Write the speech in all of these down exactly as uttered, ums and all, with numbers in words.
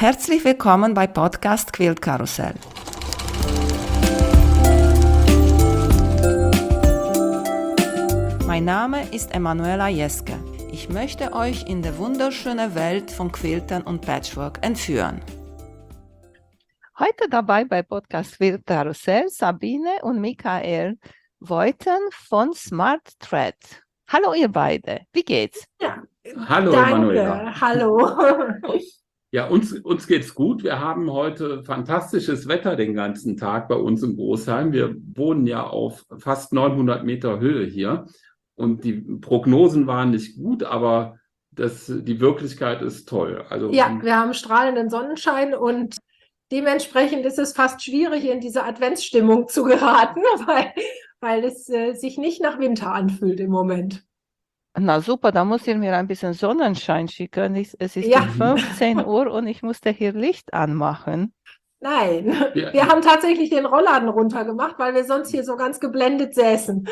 Herzlich willkommen bei Podcast Quilt Karussell. Mein Name ist Emanuela Jeske. Ich möchte euch in die wunderschöne Welt von Quiltern und Patchwork entführen. Heute dabei bei Podcast Quilt Karussell Sabine und Michael Voiten von Smart Thread. Hallo ihr beide, wie geht's? Ja, Hallo danke. Emanuela. Hallo. Ja, uns, uns geht's gut. Wir haben heute fantastisches Wetter den ganzen Tag bei uns in Großheim. Wir wohnen ja auf fast neunhundert Meter Höhe hier und die Prognosen waren nicht gut, aber das, die Wirklichkeit ist toll. Also, Ja, wir haben strahlenden Sonnenschein und dementsprechend ist es fast schwierig, in diese Adventsstimmung zu geraten, weil, weil es äh, sich nicht nach Winter anfühlt im Moment. Na super, da muss ich mir ein bisschen Sonnenschein schicken. Ich, es ist Ja. fünfzehn Uhr und ich musste hier Licht anmachen. Nein, Ja. wir haben tatsächlich den Rollladen runtergemacht, weil wir sonst hier so ganz geblendet säßen.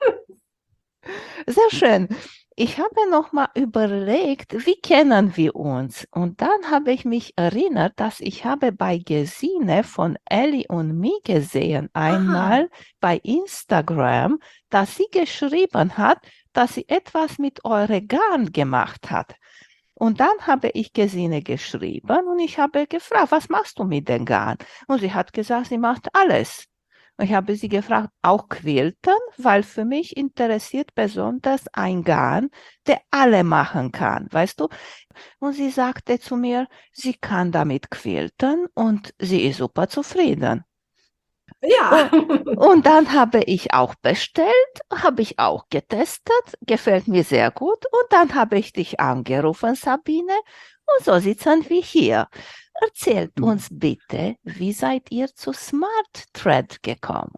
Sehr schön. Ich habe noch mal überlegt, wie kennen wir uns? Und dann habe ich mich erinnert, dass ich habe bei Gesine von Ellie und mir gesehen, einmal Aha. bei Instagram, dass sie geschrieben hat, dass sie etwas mit eurem Garn gemacht hat. Und dann habe ich Gesine geschrieben und ich habe gefragt, was machst du mit dem Garn? Und sie hat gesagt, sie macht alles. Und ich habe sie gefragt, auch Quilten, weil für mich interessiert besonders ein Garn, der alle machen kann, weißt du? Und sie sagte zu mir, sie kann damit quilten und sie ist super zufrieden. Ja. Und dann habe ich auch bestellt, habe ich auch getestet, gefällt mir sehr gut. Und dann habe ich dich angerufen, Sabine, und so sitzen wir hier. Erzählt uns bitte, wie seid ihr zu Smart Thread gekommen?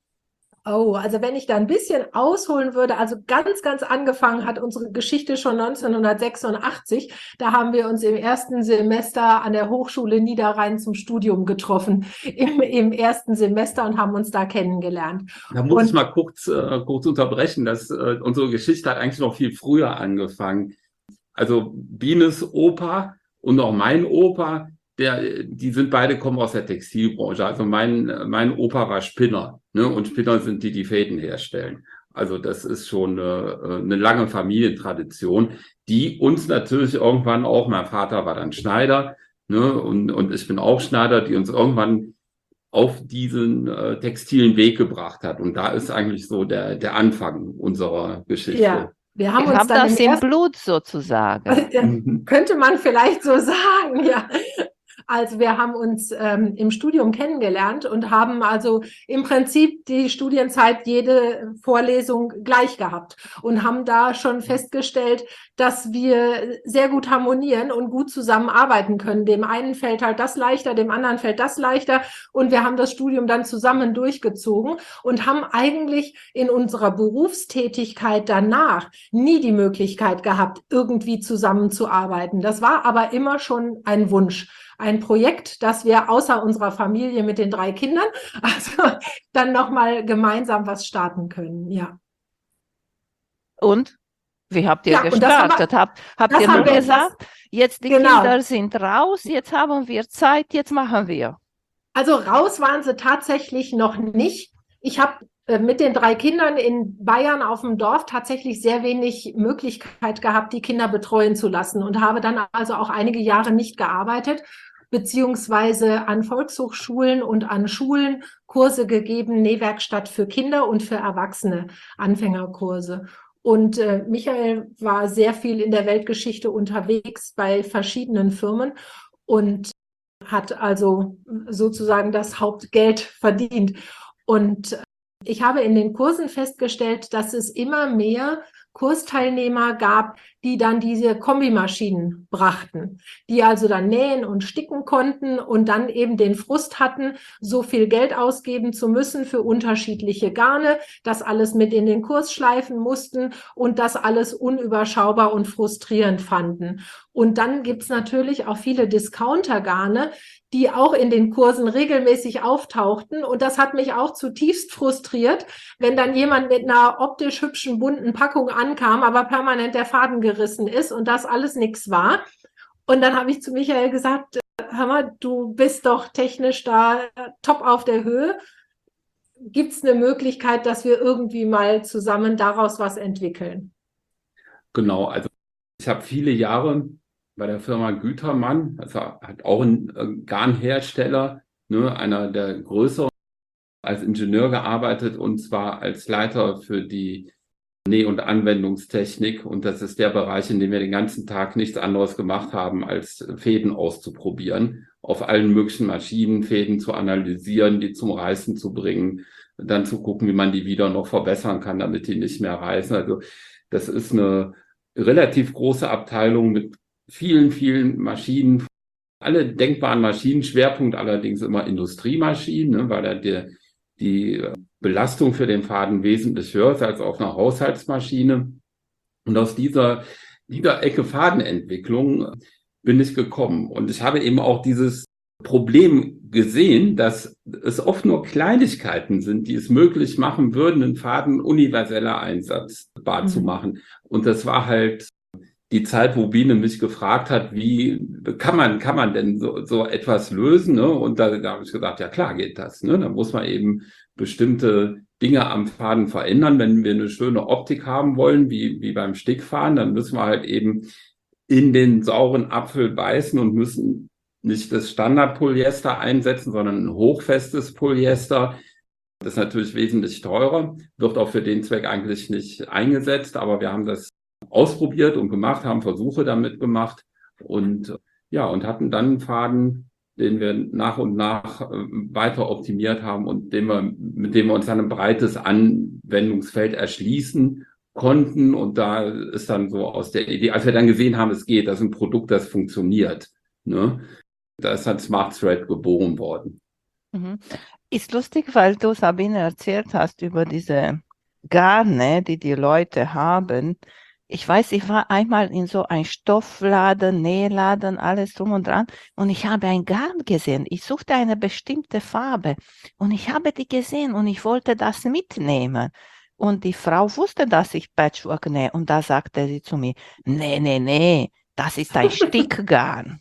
Oh, also wenn ich da ein bisschen ausholen würde, also ganz, ganz angefangen hat unsere Geschichte schon neunzehnhundertsechsundachtzig. Da haben wir uns im ersten Semester an der Hochschule Niederrhein zum Studium getroffen, im, im ersten Semester und haben uns da kennengelernt. Da muss Und- ich mal kurz, äh, kurz unterbrechen. dass äh, unsere Geschichte hat eigentlich noch viel früher angefangen. Also Bienes Opa und auch mein Opa, der, die sind beide kommen aus der Textilbranche. Also mein, mein Opa war Spinner, ne? Und Spinner sind die, die Fäden herstellen. Also das ist schon eine, eine lange Familientradition, die uns natürlich irgendwann auch, mein Vater war dann Schneider, ne? Und, und ich bin auch Schneider, die uns irgendwann auf diesen äh, textilen Weg gebracht hat. Und da ist eigentlich so der, der Anfang unserer Geschichte. Ja, wir haben Ich uns habe dann das im im ersten Blut sozusagen. Ja, Mhm. könnte man vielleicht so sagen, ja. Also wir haben uns ähm, im Studium kennengelernt und haben also im Prinzip die Studienzeit jede Vorlesung gleich gehabt und haben da schon festgestellt, dass wir sehr gut harmonieren und gut zusammenarbeiten können. Dem einen fällt halt das leichter, dem anderen fällt das leichter und wir haben das Studium dann zusammen durchgezogen und haben eigentlich in unserer Berufstätigkeit danach nie die Möglichkeit gehabt, irgendwie zusammenzuarbeiten. Das war aber immer schon ein Wunsch. Ein Projekt, das wir außer unserer Familie mit den drei Kindern, also dann nochmal gemeinsam was starten können, ja. Und wie habt ihr Ja, und das haben wir- gestartet? Habt, habt das ihr haben nur wir- gesagt, jetzt die Genau. Kinder sind raus, jetzt haben wir Zeit, jetzt machen wir. Also raus waren sie tatsächlich noch nicht. Ich habe äh, mit den drei Kindern in Bayern auf dem Dorf tatsächlich sehr wenig Möglichkeit gehabt, die Kinder betreuen zu lassen und habe dann also auch einige Jahre nicht gearbeitet, beziehungsweise an Volkshochschulen und an Schulen Kurse gegeben, Nähwerkstatt für Kinder und für Erwachsene, Anfängerkurse. Und äh, Michael war sehr viel in der Weltgeschichte unterwegs bei verschiedenen Firmen und hat also sozusagen das Hauptgeld verdient. Und ich habe in den Kursen festgestellt, dass es immer mehr Kursteilnehmer gab, die dann diese Kombimaschinen brachten, die also dann nähen und sticken konnten und dann eben den Frust hatten, so viel Geld ausgeben zu müssen für unterschiedliche Garne, das alles mit in den Kurs schleifen mussten und das alles unüberschaubar und frustrierend fanden. Und dann gibt's natürlich auch viele Discounter-Garne, die auch in den Kursen regelmäßig auftauchten. Und das hat mich auch zutiefst frustriert, wenn dann jemand mit einer optisch hübschen, bunten Packung ankam, aber permanent der Faden gerissen ist und das alles nichts war. Und dann habe ich zu Michael gesagt, hör mal, du bist doch technisch da top auf der Höhe. Gibt es eine Möglichkeit, dass wir irgendwie mal zusammen daraus was entwickeln? Genau, also ich habe viele Jahre bei der Firma Gütermann, also hat auch ein äh, Garnhersteller, ne, einer der größeren, als Ingenieur gearbeitet und zwar als Leiter für die Näh- und Anwendungstechnik. Und das ist der Bereich, in dem wir den ganzen Tag nichts anderes gemacht haben, als Fäden auszuprobieren, auf allen möglichen Maschinen Fäden zu analysieren, die zum Reißen zu bringen, dann zu gucken, wie man die wieder noch verbessern kann, damit die nicht mehr reißen. Also das ist eine relativ große Abteilung mit vielen, vielen Maschinen, alle denkbaren Maschinen, Schwerpunkt allerdings immer Industriemaschinen, ne, weil da die, die Belastung für den Faden wesentlich höher ist als auf einer Haushaltsmaschine. Und aus dieser, dieser Ecke Fadenentwicklung bin ich gekommen. Und ich habe eben auch dieses Problem gesehen, dass es oft nur Kleinigkeiten sind, die es möglich machen würden, einen Faden universeller einsatzbar mhm. zu machen. Und das war halt die Zeit, wo Biene mich gefragt hat, wie kann man, kann man denn so, so etwas lösen? Ne? Und da, da habe ich gesagt, ja klar geht das. Ne? Da muss man eben bestimmte Dinge am Faden verändern. Wenn wir eine schöne Optik haben wollen, wie, wie beim Stickfaden, dann müssen wir halt eben in den sauren Apfel beißen und müssen nicht das Standardpolyester einsetzen, sondern ein hochfestes Polyester. Das ist natürlich wesentlich teurer, wird auch für den Zweck eigentlich nicht eingesetzt, aber wir haben das ausprobiert und gemacht, haben Versuche damit gemacht und ja, und hatten dann einen Faden, den wir nach und nach äh, weiter optimiert haben und dem wir, mit dem wir uns dann ein breites Anwendungsfeld erschließen konnten. Und da ist dann so aus der Idee, als wir dann gesehen haben, es geht, das ist ein Produkt, das funktioniert, ne? Da ist dann Smart Thread geboren worden. Mhm. Ist lustig, weil du, Sabine, erzählt hast über diese Garne, die die Leute haben. Ich weiß, ich war einmal in so ein Stoffladen, Nähladen, alles drum und dran und ich habe ein Garn gesehen. Ich suchte eine bestimmte Farbe und ich habe die gesehen und ich wollte das mitnehmen. Und die Frau wusste, dass ich Patchwork nähe und da sagte sie zu mir, nee, nee, nee, das ist ein Stickgarn.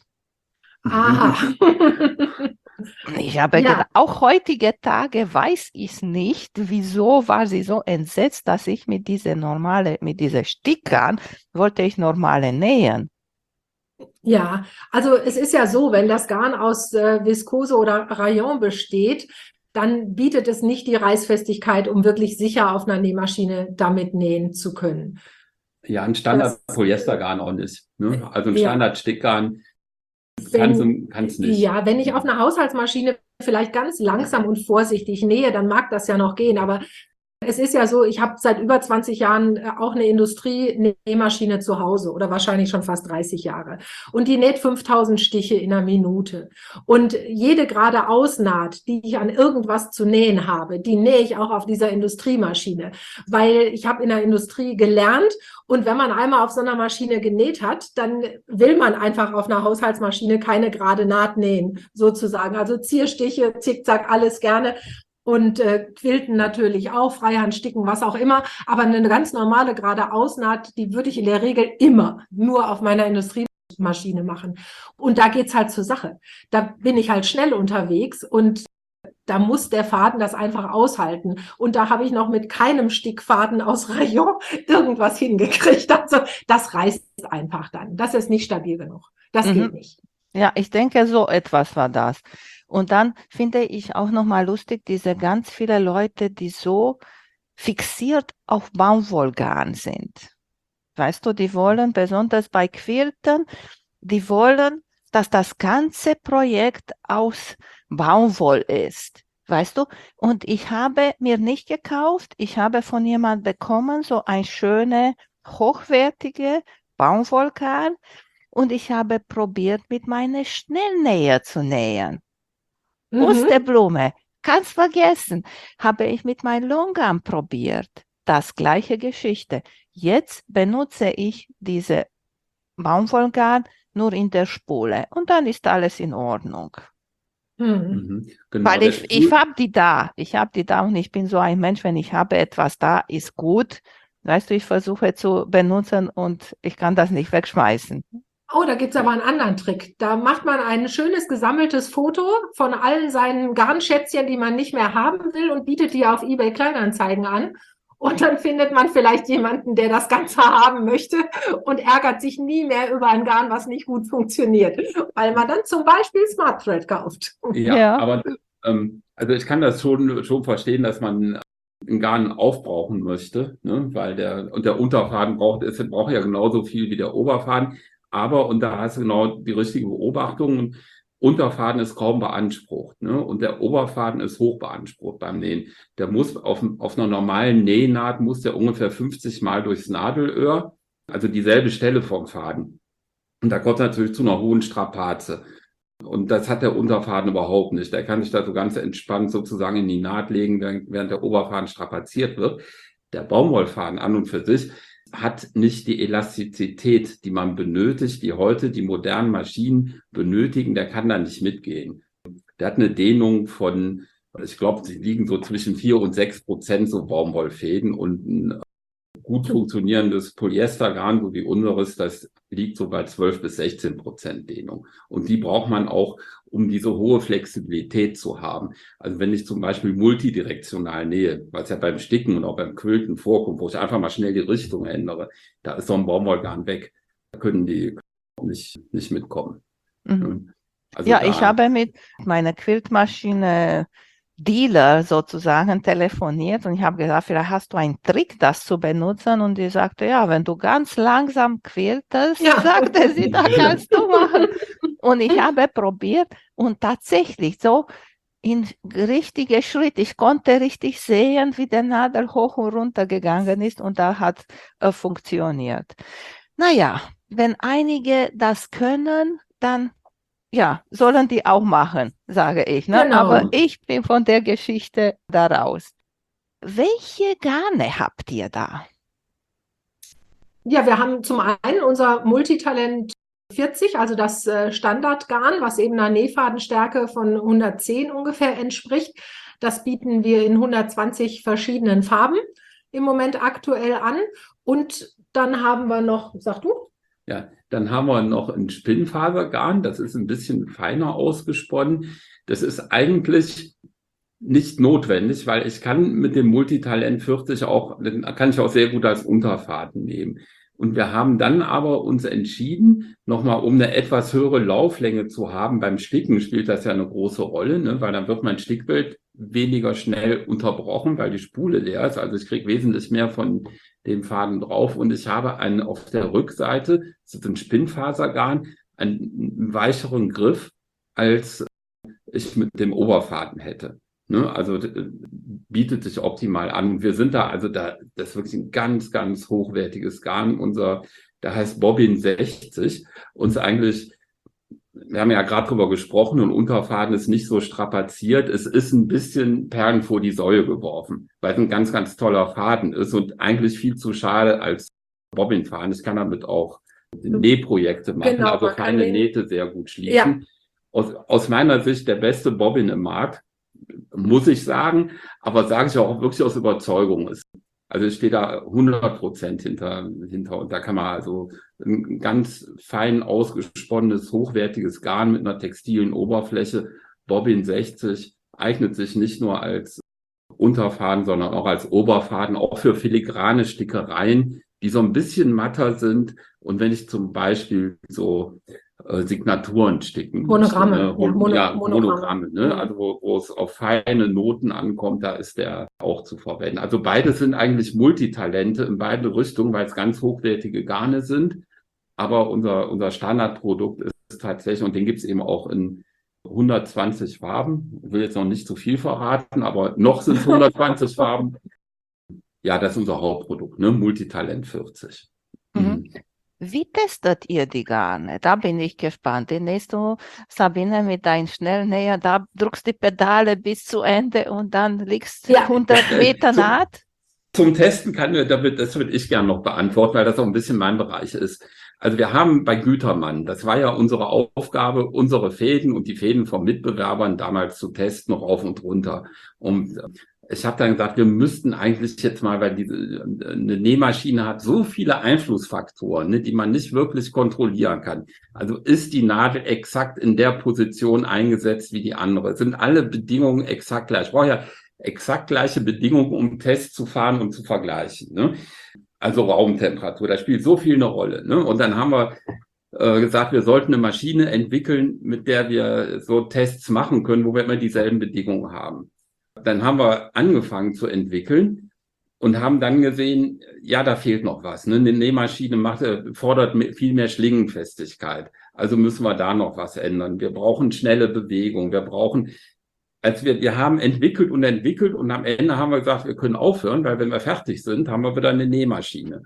Ah. Ich habe Ja. gedacht, auch heutige Tage weiß ich nicht, wieso war sie so entsetzt, dass ich mit dieser normale, mit dieser Stickgarn wollte ich normale nähen. Ja, also es ist ja so, wenn das Garn aus äh, Viskose oder Rayon besteht, dann bietet es nicht die Reißfestigkeit, um wirklich sicher auf einer Nähmaschine damit nähen zu können. Ja, ein Standard-Polyestergarn auch nicht. Ne? Also ein Ja. Standard-Stickgarn Wenn, kann es nicht. Ja, wenn ich auf einer Haushaltsmaschine vielleicht ganz langsam und vorsichtig nähe, dann mag das ja noch gehen. Aber es ist ja so, ich habe seit über zwanzig Jahren auch eine Industrie-Nähmaschine zu Hause oder wahrscheinlich schon fast dreißig Jahre. Und die näht fünftausend Stiche in einer Minute. Und jede gerade Ausnaht, die ich an irgendwas zu nähen habe, die nähe ich auch auf dieser Industriemaschine. Weil ich habe in der Industrie gelernt und wenn man einmal auf so einer Maschine genäht hat, dann will man einfach auf einer Haushaltsmaschine keine gerade Naht nähen, sozusagen. Also Zierstiche, Zickzack, alles gerne. Und äh, Quilten natürlich auch, Freihand sticken, was auch immer. Aber eine ganz normale gerade Ausnaht, die würde ich in der Regel immer nur auf meiner Industriemaschine machen. Und da geht's halt zur Sache. Da bin ich halt schnell unterwegs und da muss der Faden das einfach aushalten. Und da habe ich noch mit keinem Stickfaden aus Rayon irgendwas hingekriegt. Also das reißt einfach dann. Das ist nicht stabil genug. Das Mhm. geht nicht. Ja, ich denke, so etwas war das. Und dann finde ich auch nochmal lustig, diese ganz viele Leute, die so fixiert auf Baumwollgarn sind. Weißt du, die wollen, besonders bei Quilten, die wollen, dass das ganze Projekt aus Baumwoll ist. Weißt du? Und ich habe mir nicht gekauft, ich habe von jemandem bekommen, so ein schöne, hochwertige Baumwollgarn. Und ich habe probiert, mit meiner Schnellnäher zu nähen. Mhm. Pusteblume, kannst vergessen. Habe ich mit meinem Longarm probiert. Das gleiche Geschichte. Jetzt benutze ich diese Baumwollgarn nur in der Spule. Und dann ist alles in Ordnung. Mhm. Mhm. Genau, Weil der ich, ich Stuhl- habe die da. Ich habe die da und ich bin so ein Mensch, wenn ich habe etwas da, ist gut. Weißt du, ich versuche zu benutzen und ich kann das nicht wegschmeißen. Oh, da gibt's aber einen anderen Trick. Da macht man ein schönes gesammeltes Foto von allen seinen Garnschätzchen, die man nicht mehr haben will, und bietet die auf eBay Kleinanzeigen an. Und dann findet man vielleicht jemanden, der das Ganze haben möchte und ärgert sich nie mehr über ein Garn, was nicht gut funktioniert, weil man dann zum Beispiel Smart Thread kauft. Ja, Ja. aber ähm, also ich kann das schon, schon verstehen, dass man einen Garn aufbrauchen möchte, ne? Weil der, und der Unterfaden braucht, es braucht ja genauso viel wie der Oberfaden. Aber, und da hast du genau die richtige Beobachtung, Unterfaden ist kaum beansprucht, ne? Und der Oberfaden ist hoch beansprucht beim Nähen. Der muss auf, auf einer normalen Nähnaht muss der ungefähr fünfzig Mal durchs Nadelöhr, also dieselbe Stelle vom Faden. Und da kommt natürlich zu einer hohen Strapaze. Und das hat der Unterfaden überhaupt nicht. Der kann sich da so ganz entspannt sozusagen in die Naht legen, während der Oberfaden strapaziert wird. Der Baumwollfaden an und für sich hat nicht die Elastizität, die man benötigt, die heute die modernen Maschinen benötigen. Der kann da nicht mitgehen. Der hat eine Dehnung von, ich glaube, sie liegen so zwischen vier und sechs Prozent, so Baumwollfäden, und ein gut funktionierendes Polyestergarn, so wie unseres, das liegt so bei zwölf bis sechzehn Prozent Dehnung. Und die braucht man auch, um diese hohe Flexibilität zu haben. Also wenn ich zum Beispiel multidirektional nähe, was ja beim Sticken und auch beim Quilten vorkommt, wo ich einfach mal schnell die Richtung ändere, da ist so ein Baumwollgarn weg. Da können die nicht, nicht mitkommen. Mhm. Also Ja, da, ich habe mit meiner Quiltmaschine Dealer sozusagen telefoniert und ich habe gesagt, vielleicht hast du einen Trick, das zu benutzen. Und die sagte, ja, wenn du ganz langsam quiltest, Ja. sagte sie, da kannst du machen. Und ich habe probiert und tatsächlich so in richtige Schritt. Ich konnte richtig sehen, wie der Nadel hoch und runter gegangen ist, und da hat äh, funktioniert. Naja, wenn einige das können, dann ja, sollen die auch machen, sage ich. Ne? Genau. Aber ich bin von der Geschichte da raus. Welche Garne habt ihr da? Ja, wir haben zum einen unser Multitalent vierzig, also das äh, Standardgarn, was eben einer Nähfadenstärke von hundertzehn ungefähr entspricht. Das bieten wir in hundertzwanzig verschiedenen Farben im Moment aktuell an. Und dann haben wir noch, sag du? Ja, dann haben wir noch ein Spinnfasergarn, das ist ein bisschen feiner ausgesponnen. Das ist eigentlich nicht notwendig, weil ich kann mit dem Multitalent vierzig auch, den kann ich auch sehr gut als Unterfaden nehmen. Und wir haben dann aber uns entschieden, nochmal um eine etwas höhere Lauflänge zu haben. Beim Sticken spielt das ja eine große Rolle, ne? Weil dann wird mein Stickbild weniger schnell unterbrochen, weil die Spule leer ist. Also ich kriege wesentlich mehr von dem Faden drauf. Und ich habe einen auf der Rückseite, das ist ein Spinnfasergarn, einen weicheren Griff, als ich mit dem Oberfaden hätte. Ne? Also äh, bietet sich optimal an. Wir sind da, also da, das ist wirklich ein ganz, ganz hochwertiges Garn. Unser, der heißt Bobbin sechzig. Uns eigentlich, wir haben ja gerade drüber gesprochen, und Unterfaden ist nicht so strapaziert. Es ist ein bisschen Perlen vor die Säule geworfen, weil es ein ganz, ganz toller Faden ist und eigentlich viel zu schade als Bobbinfaden. Ich kann damit auch Nähprojekte machen, Genau, also man kann feine den- Nähte sehr gut schließen. Ja. Aus, aus meiner Sicht der beste Bobbin im Markt, muss ich sagen, aber sage ich auch wirklich aus Überzeugung. Also ich stehe da hundert Prozent hinter, hinter, und da kann man also ein ganz fein ausgesponnenes, hochwertiges Garn mit einer textilen Oberfläche, Bobbin sechzig, eignet sich nicht nur als Unterfaden, sondern auch als Oberfaden, auch für filigrane Stickereien, die so ein bisschen matter sind. Und wenn ich zum Beispiel so äh, Signaturen sticken Monogramme, möchte, ne? ja, Hol- Mono- ja, Monogramme. Monogramme, ne? Mhm. Also wo, wo es auf feine Noten ankommt, da ist der auch zu verwenden. Also beide sind eigentlich Multitalente in beide Richtungen, weil es ganz hochwertige Garne sind. Aber unser, unser Standardprodukt ist tatsächlich, und den gibt es eben auch in hundertzwanzig Farben. Ich will jetzt noch nicht zu viel verraten, aber noch sind es hundertzwanzig Farben. Ja, das ist unser Hauptprodukt, ne? Multitalent vierzig. Mhm. Wie testet ihr die Garne? Da bin ich gespannt. Den nächsten du, Sabine, mit deinem Schnellnäher, da drückst die Pedale bis zu Ende und dann liegst Ja. hundert Meter Zum- Naht. Zum Testen kann wir, damit, das würde ich gerne noch beantworten, weil das auch ein bisschen mein Bereich ist. Also wir haben bei Gütermann, das war ja unsere Aufgabe, unsere Fäden und die Fäden von Mitbewerbern damals zu testen, noch auf und runter. Und Ich habe dann gesagt, wir müssten eigentlich jetzt mal, weil diese eine Nähmaschine hat so viele Einflussfaktoren, ne, die man nicht wirklich kontrollieren kann. Also ist die Nadel exakt in der Position eingesetzt wie die andere? Sind alle Bedingungen exakt gleich? Ich brauche ja exakt gleiche Bedingungen, um Tests zu fahren und zu vergleichen. Ne? Also Raumtemperatur, da spielt so viel eine Rolle. Ne? Und dann haben wir äh, gesagt, wir sollten eine Maschine entwickeln, mit der wir so Tests machen können, wo wir immer dieselben Bedingungen haben. Dann haben wir angefangen zu entwickeln und haben dann gesehen, ja, da fehlt noch was. Ne? Eine Nähmaschine macht, fordert viel mehr Schlingenfestigkeit. Also müssen wir da noch was ändern. Wir brauchen schnelle Bewegung. Wir brauchen, als wir, wir haben entwickelt und entwickelt und am Ende haben wir gesagt, wir können aufhören, weil wenn wir fertig sind, haben wir wieder eine Nähmaschine.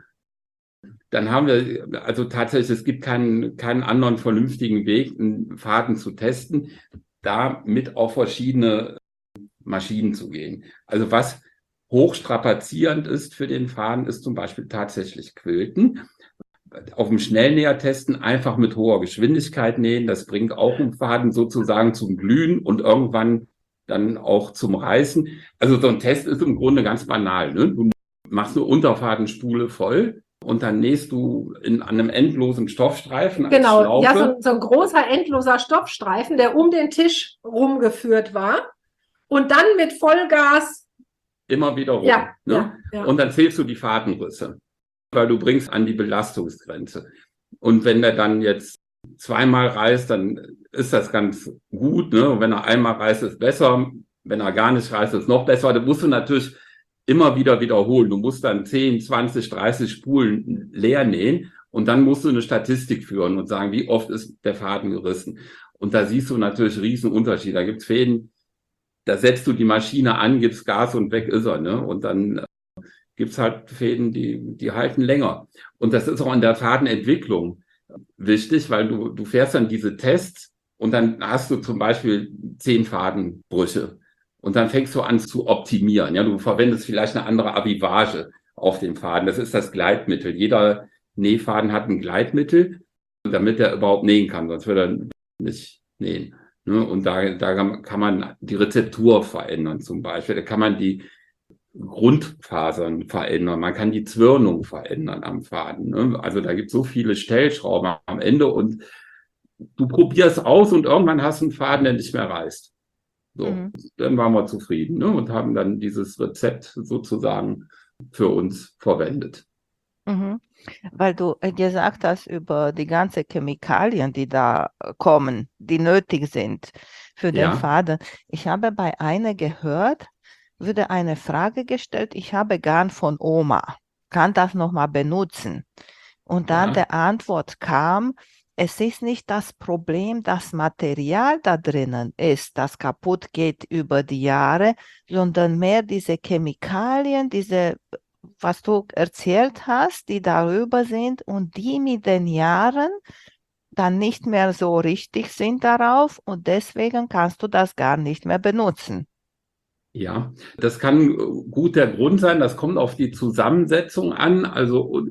Dann haben wir, also tatsächlich, es gibt keinen, keinen anderen vernünftigen Weg, einen Faden zu testen, da mit auf verschiedene Maschinen zu gehen. Also was hochstrapazierend ist für den Faden, ist zum Beispiel tatsächlich Quilten. Auf dem Schnellnäher testen, einfach mit hoher Geschwindigkeit nähen, das bringt auch einen Faden sozusagen zum Glühen und irgendwann dann auch zum Reißen. Also so ein Test ist im Grunde ganz banal. Ne? Du machst eine Unterfadenspule voll und dann nähst du in an einem endlosen Stoffstreifen als Genau, Schlaufe. ja, so, so ein großer, endloser Stoffstreifen, der um den Tisch rumgeführt war. Und dann mit Vollgas. Immer wieder rum. Ja, ne? ja, ja. Und dann zählst du die Fadenrisse, weil du bringst an die Belastungsgrenze. Und wenn der dann jetzt zweimal reißt, dann ist das ganz gut. Ne? Und wenn er einmal reißt, ist besser. Wenn er gar nicht reißt, ist noch besser. Da musst du natürlich immer wieder wiederholen. Du musst dann zehn, zwanzig, dreißig Spulen leer nähen und dann musst du eine Statistik führen und sagen, wie oft ist der Faden gerissen. Und da siehst du natürlich riesen Unterschied. Da gibt's Fäden, da setzt du die Maschine an, gibst Gas und weg ist er. Ne? Und dann äh, gibt's halt Fäden, die, die halten länger. Und das ist auch in der Fadenentwicklung wichtig, weil du, du fährst dann diese Tests und dann hast du zum Beispiel zehn Fadenbrüche. Und dann fängst du an zu optimieren. Ja, du verwendest vielleicht eine andere Avivage auf dem Faden. Das ist das Gleitmittel. Jeder Nähfaden hat ein Gleitmittel, damit er überhaupt nähen kann. Sonst würde er nicht nähen. Und da, da kann man die Rezeptur verändern zum Beispiel. Da kann man die Grundfasern verändern. Man kann die Zwirnung verändern am Faden. Also da gibt es so viele Stellschrauben am Ende und du probierst aus und irgendwann hast du einen Faden, der nicht mehr reißt. So, mhm. Dann waren wir zufrieden, ne, und haben dann dieses Rezept sozusagen für uns verwendet. Mhm. Weil du gesagt hast über die ganzen Chemikalien, die da kommen, die nötig sind für den Ja. Faden. Ich habe bei einer gehört, wurde eine Frage gestellt, ich habe Garn von Oma, kann das nochmal benutzen? Und dann Ja. der Antwort kam, es ist nicht das Problem, das Material da drinnen ist, das kaputt geht über die Jahre, sondern mehr diese Chemikalien, diese, was du erzählt hast, die darüber sind und die mit den Jahren dann nicht mehr so richtig sind darauf und deswegen kannst du das gar nicht mehr benutzen. Ja, das kann gut der Grund sein. Das kommt auf die Zusammensetzung an. Also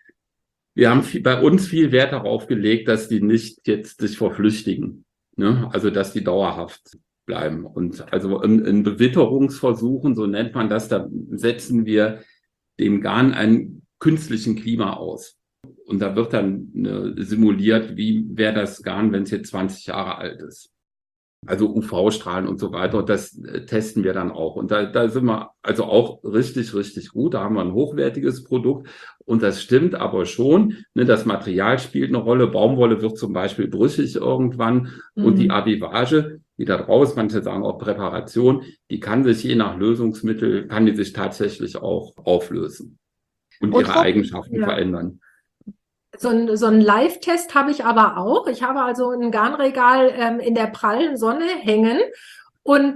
wir haben viel, bei uns viel Wert darauf gelegt, dass die nicht jetzt sich verflüchtigen, ne? Also dass die dauerhaft bleiben. Und also in, in Bewitterungsversuchen, so nennt man das, da setzen wir dem Garn einen künstlichen Klima aus. Und da wird dann äh, simuliert, wie wäre das Garn, wenn es jetzt zwanzig Jahre alt ist. Also U V-Strahlen und so weiter. Und das äh, testen wir dann auch. Und da, da sind wir also auch richtig, richtig gut. Da haben wir ein hochwertiges Produkt. Und das stimmt aber schon. Ne, das Material spielt eine Rolle. Baumwolle wird zum Beispiel brüchig irgendwann. Mhm. Und die Avivage, die da draus, manche sagen auch Präparation, die kann sich je nach Lösungsmittel, kann die sich tatsächlich auch auflösen und, und ihre auch, Eigenschaften ja. verändern. So ein, so ein Live-Test habe ich aber auch. Ich habe also ein Garnregal ähm, in der prallen Sonne hängen und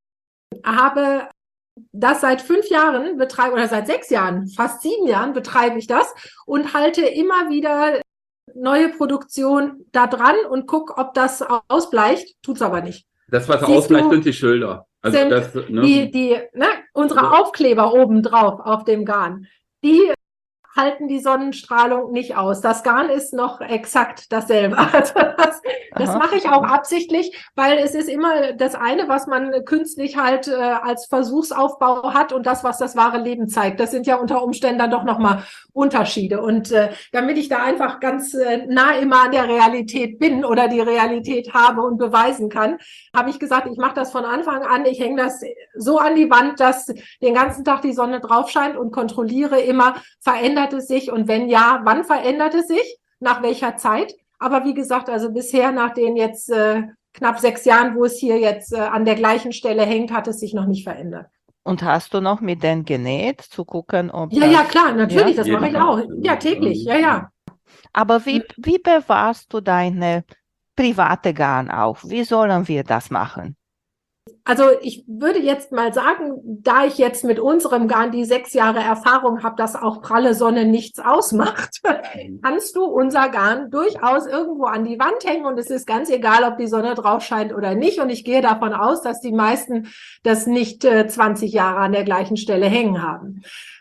habe das seit fünf Jahren betreibe oder seit sechs Jahren, fast sieben Jahren betreibe ich das und halte immer wieder neue Produktion da dran und gucke, ob das ausbleicht. Tut's aber nicht. Das, was ausbleicht, sind die Schilder. Also sind das, ne? die, die, ne, unsere Aufkleber oben drauf auf dem Garn. Die halten die Sonnenstrahlung nicht aus. Das Garn ist noch exakt dasselbe. Also das, das mache ich auch absichtlich, weil es ist immer das eine, was man künstlich halt äh, als Versuchsaufbau hat und das, was das wahre Leben zeigt. Das sind ja unter Umständen dann doch nochmal Unterschiede. Und äh, damit ich da einfach ganz äh, nah immer an der Realität bin oder die Realität habe und beweisen kann, habe ich gesagt, ich mache das von Anfang an. Ich hänge das so an die Wand, dass den ganzen Tag die Sonne drauf scheint und kontrolliere immer, verändert es sich und wenn ja, wann verändert es sich, nach welcher Zeit? Aber wie gesagt, also bisher nach den jetzt äh, knapp sechs Jahren, wo es hier jetzt äh, an der gleichen Stelle hängt, hat es sich noch nicht verändert. Und hast du noch mit denen genäht, zu gucken, ob Ja, das, ja, klar, natürlich, ja? das mache ich auch. Ja, täglich, ja, ja. Aber wie, wie bewahrst du deine private Garn auf? Wie sollen wir das machen? Also ich würde jetzt mal sagen, da ich jetzt mit unserem Garn die sechs Jahre Erfahrung habe, dass auch pralle Sonne nichts ausmacht, kannst du unser Garn durchaus irgendwo an die Wand hängen und es ist ganz egal, ob die Sonne drauf scheint oder nicht. Und ich gehe davon aus, dass die meisten das nicht äh, zwanzig Jahre an der gleichen Stelle hängen haben.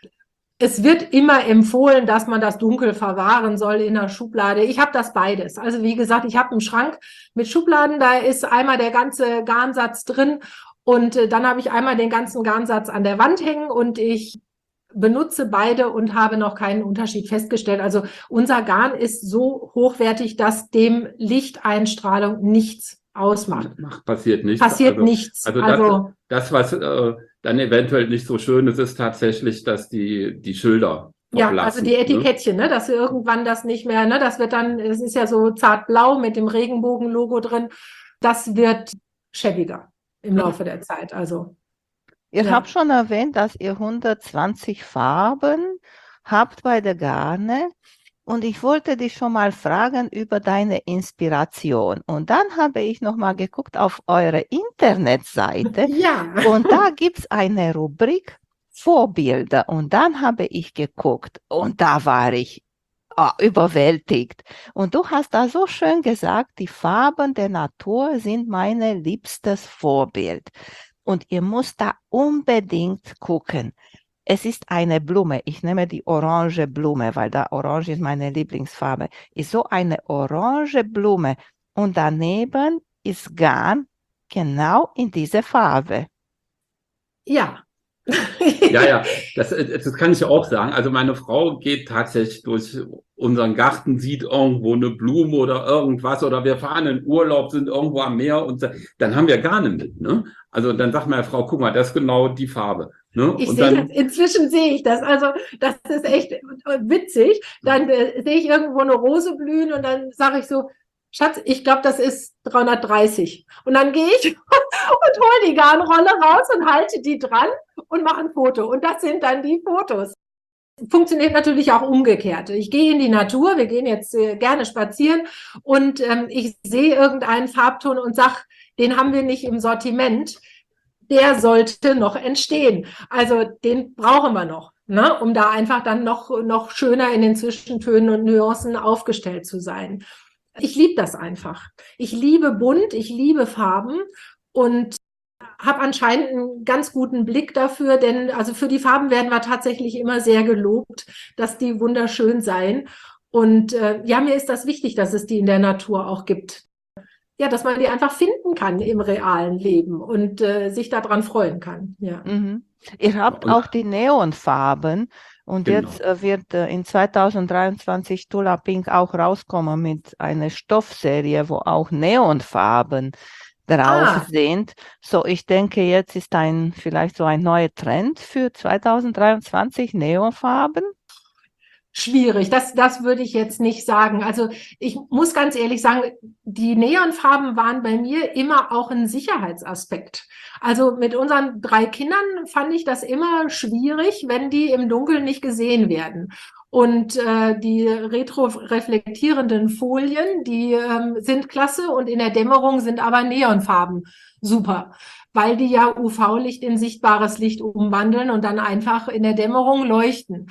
Es wird immer empfohlen, dass man das dunkel verwahren soll in der Schublade. Ich habe das beides. Also wie gesagt, ich habe einen Schrank mit Schubladen, da ist einmal der ganze Garnsatz drin und äh, dann habe ich einmal den ganzen Garnsatz an der Wand hängen und ich benutze beide und habe noch keinen Unterschied festgestellt. Also unser Garn ist so hochwertig, dass dem Lichteinstrahlung nichts ausmacht. Macht, passiert nichts. Passiert also, nichts. Also, also das, das was äh, dann eventuell nicht so schön ist, ist tatsächlich, dass die, die Schilder ja, verblassen, also die Etikettchen, ne? Dass wir irgendwann das nicht mehr, ne? Das wird dann, es ist ja so zartblau mit dem Regenbogen-Logo drin, das wird schäbiger im Laufe der Zeit. Also Ihr ja. habt schon erwähnt, dass ihr hundertzwanzig Farben habt bei der Garne. Und ich wollte dich schon mal fragen über deine Inspiration. Und dann habe ich noch mal geguckt auf eure Internetseite. Ja. Und da gibt es eine Rubrik Vorbilder. Und dann habe ich geguckt und da war ich oh, überwältigt. Und du hast da so schön gesagt, die Farben der Natur sind mein liebstes Vorbild. Und ihr müsst da unbedingt gucken. Es ist eine Blume. Ich nehme die orange Blume, weil da orange ist meine Lieblingsfarbe. Ist so eine orange Blume. Und daneben ist Garn genau in dieser Farbe. Ja. Ja, ja, das, das kann ich auch sagen. Also meine Frau geht tatsächlich durch unseren Garten, sieht irgendwo eine Blume oder irgendwas oder wir fahren in Urlaub, sind irgendwo am Meer und dann haben wir Garne mit. Ne? Also dann sagt meine Frau, guck mal, das ist genau die Farbe. Ne? Ich und sehe dann, das, inzwischen sehe ich das. Also das ist echt witzig. Dann äh, sehe ich irgendwo eine Rose blühen und dann sage ich so, Schatz, ich glaube, das ist dreihundertdreißig. Und dann gehe ich und hole die Garnrolle raus und halte die dran und mache ein Foto. Und das sind dann die Fotos. Funktioniert natürlich auch umgekehrt. Ich gehe in die Natur, wir gehen jetzt äh, gerne spazieren und ähm, ich sehe irgendeinen Farbton und sage, den haben wir nicht im Sortiment. Der sollte noch entstehen. Also den brauchen wir noch, ne, um da einfach dann noch, noch schöner in den Zwischentönen und Nuancen aufgestellt zu sein. Ich liebe das einfach. Ich liebe bunt, ich liebe Farben und habe anscheinend einen ganz guten Blick dafür, denn also für die Farben werden wir tatsächlich immer sehr gelobt, dass die wunderschön seien. Und äh, ja, mir ist das wichtig, dass es die in der Natur auch gibt. Ja, dass man die einfach finden kann im realen Leben und äh, sich daran freuen kann. Ja. Mhm. Ihr habt Und- auch die Neonfarben und Genau. jetzt äh, wird äh, in zweitausenddreiundzwanzig Tula Pink auch rauskommen mit einer Stoffserie, wo auch Neonfarben drauf Ah. sind. So, ich denke, jetzt ist ein vielleicht so ein neuer Trend für zweitausenddreiundzwanzig Neonfarben. Schwierig, das, das würde ich jetzt nicht sagen. Also ich muss ganz ehrlich sagen, die Neonfarben waren bei mir immer auch ein Sicherheitsaspekt. Also mit unseren drei Kindern fand ich das immer schwierig, wenn die im Dunkeln nicht gesehen werden. Und äh, die retroreflektierenden Folien, die ähm, sind klasse und in der Dämmerung sind aber Neonfarben super, weil die ja U V-Licht in sichtbares Licht umwandeln und dann einfach in der Dämmerung leuchten.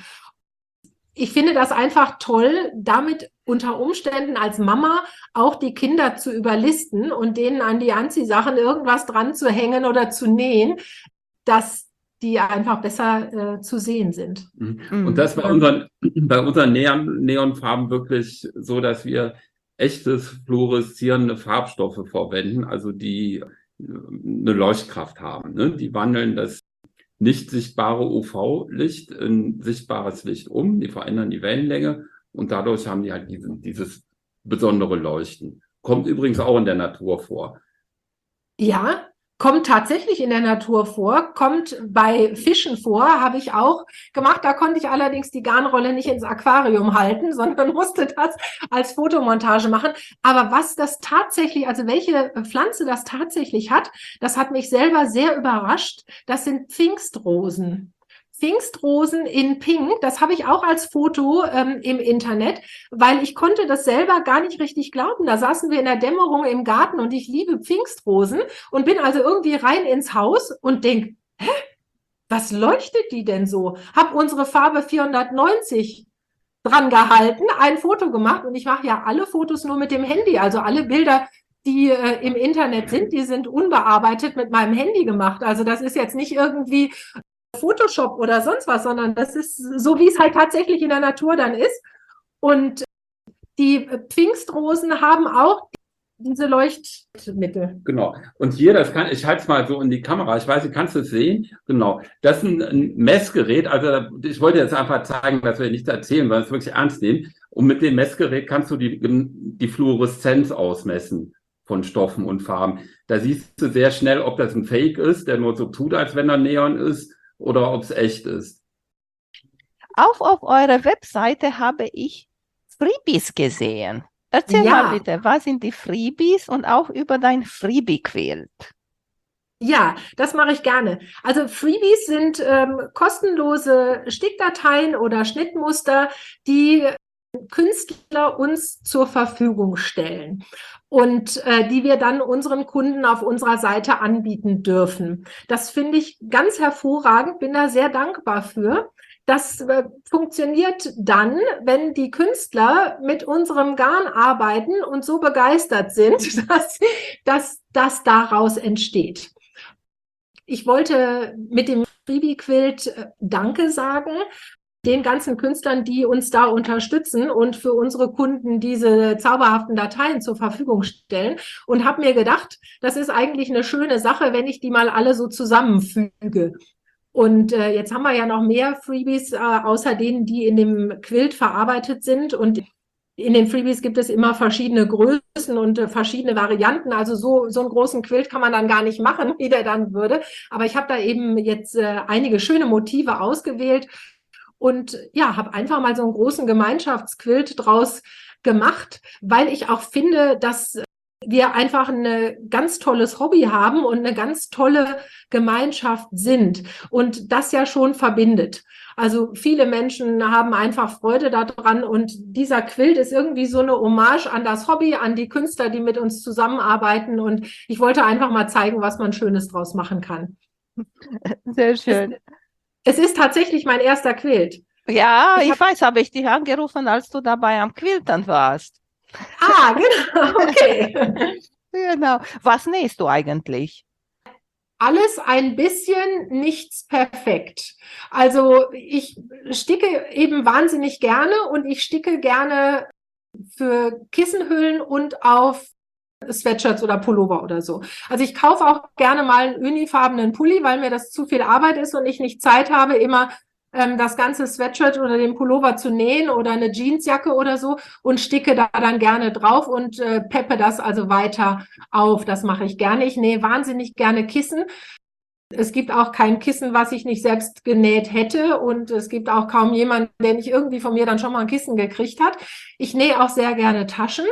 Ich finde das einfach toll, damit unter Umständen als Mama auch die Kinder zu überlisten und denen an die Anziehsachen irgendwas dran zu hängen oder zu nähen, dass die einfach besser äh, zu sehen sind. Mhm. Und das bei unseren, bei unseren Neon, Neonfarben wirklich so, dass wir echtes fluoreszierende Farbstoffe verwenden, also die eine Leuchtkraft haben. Ne? Die wandeln das nicht sichtbare U V-Licht in sichtbares Licht um, die verändern die Wellenlänge und dadurch haben die halt diese, dieses besondere Leuchten. Kommt übrigens auch in der Natur vor. Ja, kommt tatsächlich in der Natur vor, kommt bei Fischen vor, habe ich auch gemacht. Da konnte ich allerdings die Garnrolle nicht ins Aquarium halten, sondern musste das als Fotomontage machen. Aber was das tatsächlich, also welche Pflanze das tatsächlich hat, das hat mich selber sehr überrascht. Das sind Pfingstrosen. Pfingstrosen in Pink, das habe ich auch als Foto ähm, im Internet, weil ich konnte das selber gar nicht richtig glauben. Da saßen wir in der Dämmerung im Garten und ich liebe Pfingstrosen und bin also irgendwie rein ins Haus und denke, hä, was leuchtet die denn so? Hab unsere Farbe vierhundertneunzig dran gehalten, ein Foto gemacht und ich mache ja alle Fotos nur mit dem Handy, also alle Bilder, die äh, im Internet sind, die sind unbearbeitet mit meinem Handy gemacht. Also das ist jetzt nicht irgendwie Photoshop oder sonst was, sondern das ist so, wie es halt tatsächlich in der Natur dann ist. Und die Pfingstrosen haben auch diese Leuchtmittel. Genau. Und hier, das kann, ich halte es mal so in die Kamera, ich weiß nicht, kannst du es sehen? Genau. Das ist ein, ein Messgerät, also ich wollte jetzt einfach zeigen, dass wir nichts erzählen, weil wir es wirklich ernst nehmen. Und mit dem Messgerät kannst du die, die Fluoreszenz ausmessen von Stoffen und Farben. Da siehst du sehr schnell, ob das ein Fake ist, der nur so tut, als wenn er Neon ist, oder ob es echt ist. Auch auf eurer Webseite habe ich Freebies gesehen. Erzähl Ja. mal bitte, was sind die Freebies und auch über dein Freebie-Quilt? Ja, das mache ich gerne. Also Freebies sind ähm, kostenlose Stickdateien oder Schnittmuster, die Künstler uns zur Verfügung stellen und äh, die wir dann unseren Kunden auf unserer Seite anbieten dürfen. Das finde ich ganz hervorragend, bin da sehr dankbar für. Das äh, funktioniert dann, wenn die Künstler mit unserem Garn arbeiten und so begeistert sind, dass, dass das daraus entsteht. Ich wollte mit dem Freebie-Quilt äh, Danke sagen, den ganzen Künstlern, die uns da unterstützen und für unsere Kunden diese zauberhaften Dateien zur Verfügung stellen und habe mir gedacht, das ist eigentlich eine schöne Sache, wenn ich die mal alle so zusammenfüge. Und äh, jetzt haben wir ja noch mehr Freebies, äh, außer denen, die in dem Quilt verarbeitet sind. Und in den Freebies gibt es immer verschiedene Größen und äh, verschiedene Varianten. Also so, so einen großen Quilt kann man dann gar nicht machen, wie der dann würde. Aber ich habe da eben jetzt äh, einige schöne Motive ausgewählt. Und ja, habe einfach mal so einen großen Gemeinschaftsquilt draus gemacht, weil ich auch finde, dass wir einfach ein ganz tolles Hobby haben und eine ganz tolle Gemeinschaft sind und das ja schon verbindet. Also viele Menschen haben einfach Freude daran und dieser Quilt ist irgendwie so eine Hommage an das Hobby, an die Künstler, die mit uns zusammenarbeiten und ich wollte einfach mal zeigen, was man Schönes draus machen kann. Sehr schön. Es ist tatsächlich mein erster Quilt. Ja, Ich ich, hab- weiß, habe ich dich angerufen, als du dabei am Quiltern warst. Ah, genau, okay. Genau. Was nähst du eigentlich? Alles ein bisschen, nichts perfekt. Also ich sticke eben wahnsinnig gerne und ich sticke gerne für Kissenhüllen und auf Sweatshirts oder Pullover oder so. Also ich kaufe auch gerne mal einen unifarbenen Pulli, weil mir das zu viel Arbeit ist und ich nicht Zeit habe, immer ähm, das ganze Sweatshirt oder den Pullover zu nähen oder eine Jeansjacke oder so und sticke da dann gerne drauf und äh, peppe das also weiter auf. Das mache ich gerne. Ich nähe wahnsinnig gerne Kissen. Es gibt auch kein Kissen, was ich nicht selbst genäht hätte und es gibt auch kaum jemanden, der nicht irgendwie von mir dann schon mal ein Kissen gekriegt hat. Ich nähe auch sehr gerne Taschen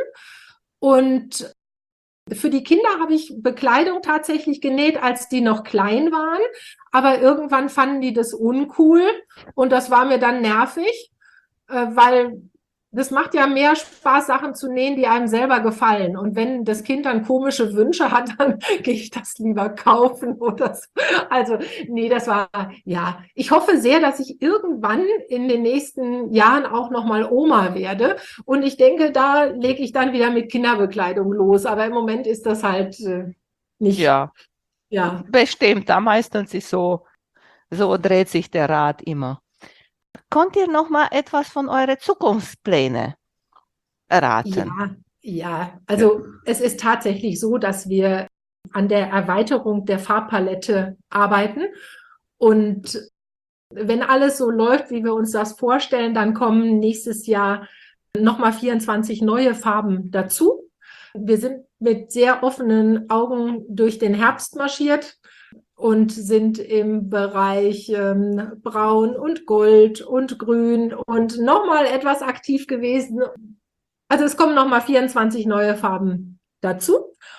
und für die Kinder habe ich Bekleidung tatsächlich genäht, als die noch klein waren, aber irgendwann fanden die das uncool und das war mir dann nervig, äh, weil das macht ja mehr Spaß, Sachen zu nähen, die einem selber gefallen. Und wenn das Kind dann komische Wünsche hat, dann gehe ich das lieber kaufen oder so. Also, nee, das war, ja. Ich hoffe sehr, dass ich irgendwann in den nächsten Jahren auch nochmal Oma werde. Und ich denke, da lege ich dann wieder mit Kinderbekleidung los. Aber im Moment ist das halt äh, nicht. Ja, Ja. bestimmt. Da meistens ist so So dreht sich der Rad immer. Konnt ihr noch mal etwas von euren Zukunftsplänen erraten? Ja, ja. Also es ist tatsächlich so, dass wir an der Erweiterung der Farbpalette arbeiten. Und wenn alles so läuft, wie wir uns das vorstellen, dann kommen nächstes Jahr nochmal vierundzwanzig neue Farben dazu. Wir sind mit sehr offenen Augen durch den Herbst marschiert und sind im Bereich ähm, Braun und Gold und Grün und nochmal etwas aktiv gewesen. Also es kommen nochmal vierundzwanzig neue Farben dazu.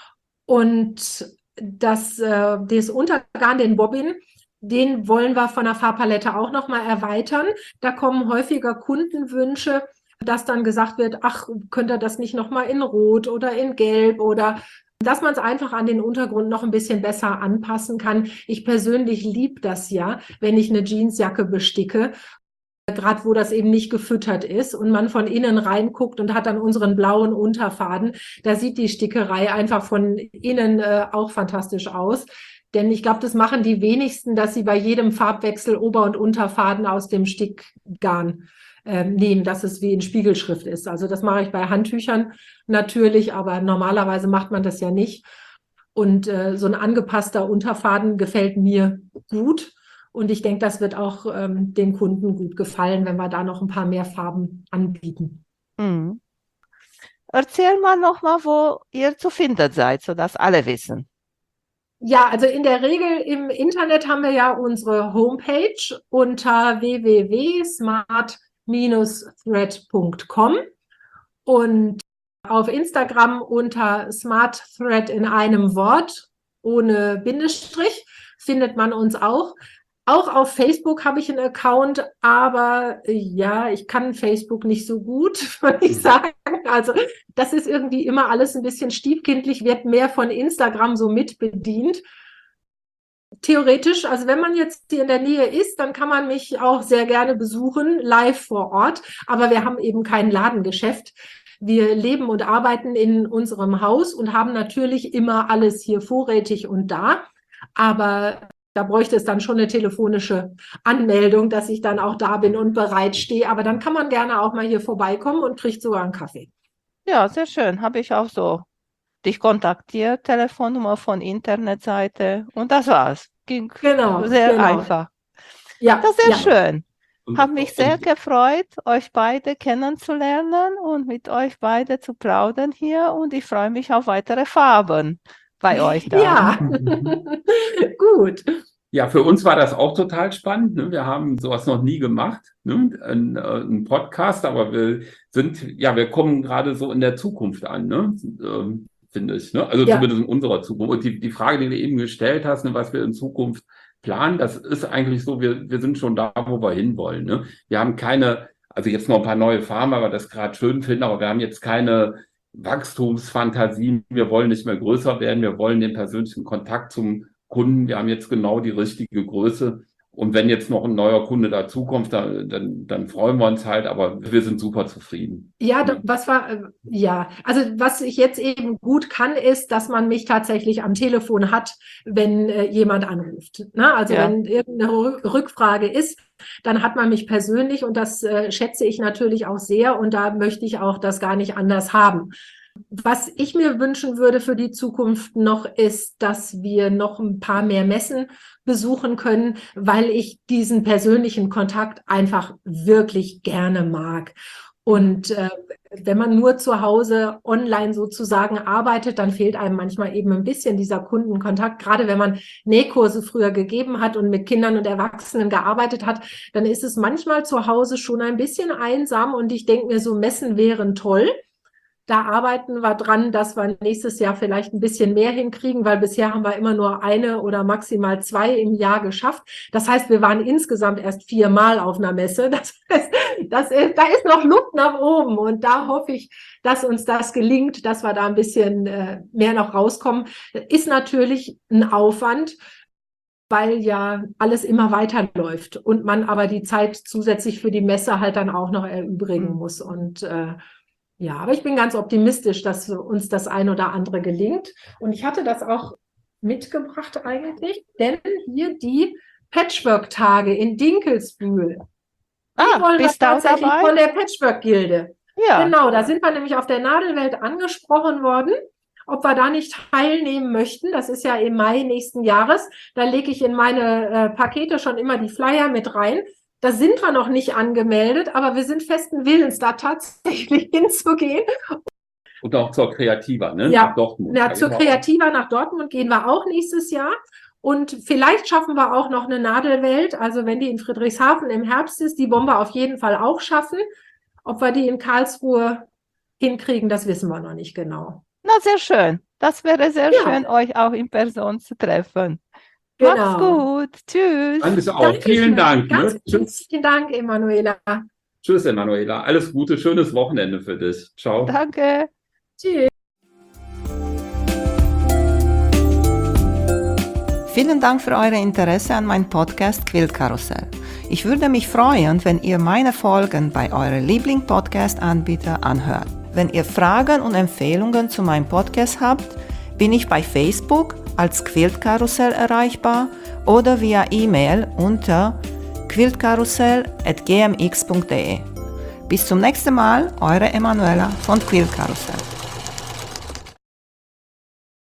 Und das, äh, das Untergarn, den Bobbin, den wollen wir von der Farbpalette auch nochmal erweitern. Da kommen häufiger Kundenwünsche, dass dann gesagt wird, ach, könnt ihr das nicht nochmal in Rot oder in Gelb oder dass man es einfach an den Untergrund noch ein bisschen besser anpassen kann. Ich persönlich liebe das ja, wenn ich eine Jeansjacke besticke, gerade wo das eben nicht gefüttert ist und man von innen reinguckt und hat dann unseren blauen Unterfaden. Da sieht die Stickerei einfach von innen äh, auch fantastisch aus. Denn ich glaube, das machen die wenigsten, dass sie bei jedem Farbwechsel Ober- und Unterfaden aus dem Stickgarn äh, nehmen, dass es wie in Spiegelschrift ist. Also das mache ich bei Handtüchern natürlich, aber normalerweise macht man das ja nicht. Und äh, so ein angepasster Unterfaden gefällt mir gut. Und ich denke, das wird auch ähm, den Kunden gut gefallen, wenn wir da noch ein paar mehr Farben anbieten. Mhm. Erzähl mal noch mal, wo ihr zu finden seid, sodass alle wissen. Ja, also in der Regel im Internet haben wir ja unsere Homepage unter w w w punkt smart thread punkt com und auf Instagram unter smartthread in einem Wort ohne Bindestrich findet man uns auch. Auch auf Facebook habe ich einen Account, aber ja, ich kann Facebook nicht so gut, würde ich sagen. Also das ist irgendwie immer alles ein bisschen stiefkindlich, wird mehr von Instagram so mitbedient. Theoretisch, also wenn man jetzt hier in der Nähe ist, dann kann man mich auch sehr gerne besuchen, live vor Ort. Aber wir haben eben kein Ladengeschäft. Wir leben und arbeiten in unserem Haus und haben natürlich immer alles hier vorrätig und da. Aber da bräuchte es dann schon eine telefonische Anmeldung, dass ich dann auch da bin und bereit stehe. Aber dann kann man gerne auch mal hier vorbeikommen und kriegt sogar einen Kaffee. Ja, sehr schön. Habe ich auch so dich kontaktiert, Telefonnummer von Internetseite und das war's. Ging Genau, sehr genau. einfach. Ja, Das ist sehr ja. schön. Habe mich sehr gefreut, euch beide kennenzulernen und mit euch beide zu plaudern hier. Und ich freue mich auf weitere Farben bei euch da. Ja, gut. Ja, für uns war das auch total spannend. Ne? Wir haben sowas noch nie gemacht, ne? Ein, äh, ein Podcast, aber wir sind, ja, wir kommen gerade so in der Zukunft an, ne? Ähm, finde ich. Ne? Also Ja. zumindest in unserer Zukunft. Und die, die Frage, die du eben gestellt hast, ne, was wir in Zukunft planen, das ist eigentlich so, wir, wir sind schon da, wo wir hinwollen. Ne? Wir haben keine, also jetzt noch ein paar neue Farben, aber das gerade schön finden, aber wir haben jetzt keine Wachstumsfantasien. Wir wollen nicht mehr größer werden. Wir wollen den persönlichen Kontakt zum Kunden. Wir haben jetzt genau die richtige Größe. Und wenn jetzt noch ein neuer Kunde dazukommt, dann, dann, dann freuen wir uns halt, aber wir sind super zufrieden. Ja, da- was war, äh, ja, also was ich jetzt eben gut kann, ist, dass man mich tatsächlich am Telefon hat, wenn äh, jemand anruft. Ne? Also Ja. wenn irgendeine Rück- Rückfrage ist, dann hat man mich persönlich und das äh, schätze ich natürlich auch sehr und da möchte ich auch das gar nicht anders haben. Was ich mir wünschen würde für die Zukunft noch, ist, dass wir noch ein paar mehr Messen besuchen können, weil ich diesen persönlichen Kontakt einfach wirklich gerne mag. Und äh, wenn man nur zu Hause online sozusagen arbeitet, dann fehlt einem manchmal eben ein bisschen dieser Kundenkontakt. Gerade wenn man Nähkurse früher gegeben hat und mit Kindern und Erwachsenen gearbeitet hat, dann ist es manchmal zu Hause schon ein bisschen einsam. Und ich denke mir, so Messen wären toll. Da arbeiten wir dran, dass wir nächstes Jahr vielleicht ein bisschen mehr hinkriegen, weil bisher haben wir immer nur eine oder maximal zwei im Jahr geschafft. Das heißt, wir waren insgesamt erst viermal auf einer Messe. Das heißt, das ist, da ist noch Luft nach oben und da hoffe ich, dass uns das gelingt, dass wir da ein bisschen äh, mehr noch rauskommen. Ist natürlich ein Aufwand, weil ja alles immer weiterläuft und man aber die Zeit zusätzlich für die Messe halt dann auch noch erübrigen muss und äh, ja, aber ich bin ganz optimistisch, dass uns das ein oder andere gelingt. Und ich hatte das auch mitgebracht eigentlich, denn hier die Patchwork-Tage in Dinkelsbühl. Die Ah, wollen wir bist du auch tatsächlich dabei? von der Patchwork-Gilde. Ja. Genau, da sind wir nämlich auf der Nadelwelt angesprochen worden, ob wir da nicht teilnehmen möchten. Das ist ja im Mai nächsten Jahres. Da lege ich in meine äh, Pakete schon immer die Flyer mit rein. Da sind wir noch nicht angemeldet, aber wir sind festen Willens, da tatsächlich hinzugehen. Und auch zur Kreativa, ne? Ja, Nach Dortmund. Ja, zur Kreativa nach Dortmund gehen wir auch nächstes Jahr. Und vielleicht schaffen wir auch noch eine Nadelwelt. Also wenn die in Friedrichshafen im Herbst ist, die wollen wir auf jeden Fall auch schaffen. Ob wir die in Karlsruhe hinkriegen, das wissen wir noch nicht genau. Na, sehr schön. Das wäre sehr Ja. schön, euch auch in Person zu treffen. Genau. Macht's gut. Tschüss. Danke auch. Dankeschön. Vielen Dank. Ganz Ne? Tschüss. herzlichen Dank, Emanuela. Tschüss, Emanuela. Alles Gute, schönes Wochenende für dich. Ciao. Danke. Tschüss. Vielen Dank für euer Interesse an meinem Podcast Quiltkarussell. Ich würde mich freuen, wenn ihr meine Folgen bei eurem Liebling-Podcast-Anbieter anhört. Wenn ihr Fragen und Empfehlungen zu meinem Podcast habt, bin ich bei Facebook als Quiltkarussell erreichbar oder via E-Mail unter quiltkarussell at g m x punkt d e. Bis zum nächsten Mal, eure Emanuela von Quiltkarussell.